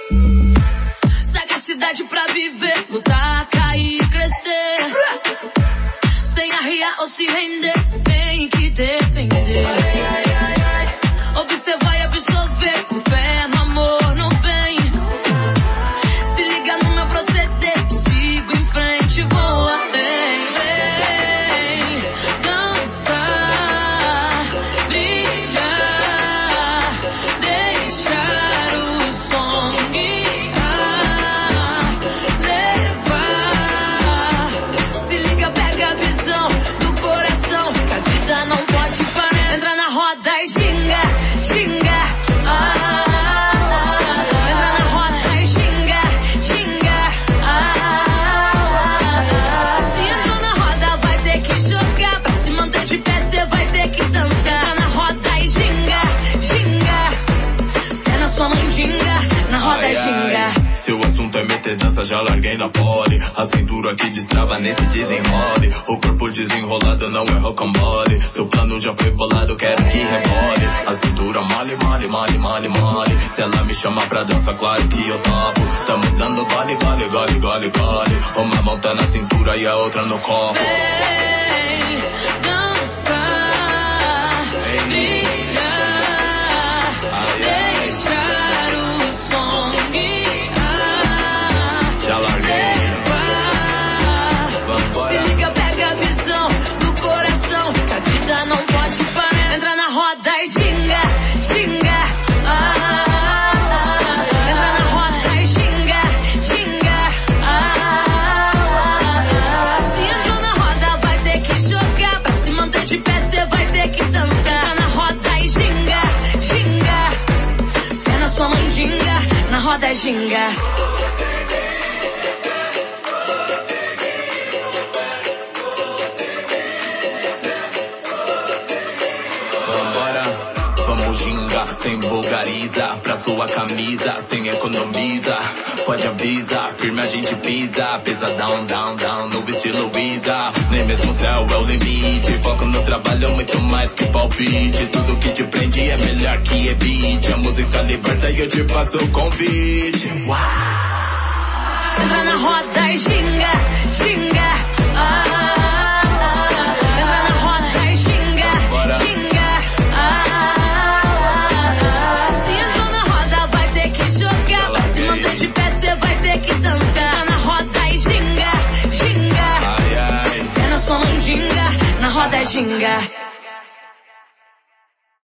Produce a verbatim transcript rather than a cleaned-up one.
Sagacidade pra viver, lutar, cair, crescer. Sem arriar ou se render, tem que defender. Observar e absorver, com fé no amor, no bem. Se liga no meu proceder, sigo em frente, vou além. Vem dançar, brilhar, deixar o som guiar, levar. Se liga, pega a visão do coração, que a vida não pode parar. Entra na roda e xinga, xinga, ah, ah, ah. Entra na roda e xinga, xinga, ah, ah, ah. Se entrou na roda vai ter que jogar, pra se manter de pé cê vai ter que dançar. Entra na roda e xinga, xinga, é na sua mandinga, na roda e xinga. Se o assunto é meter dança, já larguei na pole. A cintura que destrava nesse desenrole. O corpo desenrolado não é rocambole. Seu plano já foi bolado, quero que rebole. A cintura mole, mole, mole, mole, mole. Se ela me chama pra dança, claro que eu topo. Tamo dando gole, gole, gole, gole, gole. Uma mão tá na cintura e a outra no copo. Vem dançar, brilhar, deixar o som guiar, Já larguei, levar. vambora. Se liga, pega a visão do coração, que a vida não pode parar. Entra na roda e xinga, xinga, ah, ah, ah. Entra na roda e xinga, xinga, ah, ah, ah. Se entrou na roda vai ter que jogar, pra se manter de pé cê vai ter que dançar. Entra na roda e xinga, xinga, é na sua mandinga, na roda e xinga. Vambora, vamos gingar, sem vulgariza. Pra sua camisa, sem economiza. Pode avisar, firme a gente pisa. Pesadão, down, down, no estilo Isa. Nem mesmo o céu é o limite. Foco no trabalho, muito mais que palpite. Tudo que te prende é melhor que evite. A música liberta e eu te faço o convite. Uau! Entra na roda e xinga, xinga, ah, ah, ah. Entra na roda e xinga, xinga, ah, ah, ah. Se entrou na roda vai ter que jogar, pra se manter de pé cê vai ter que dançar. Entra na roda e xinga, xinga, Ai, ai. é na sua mandinga, na roda e xinga.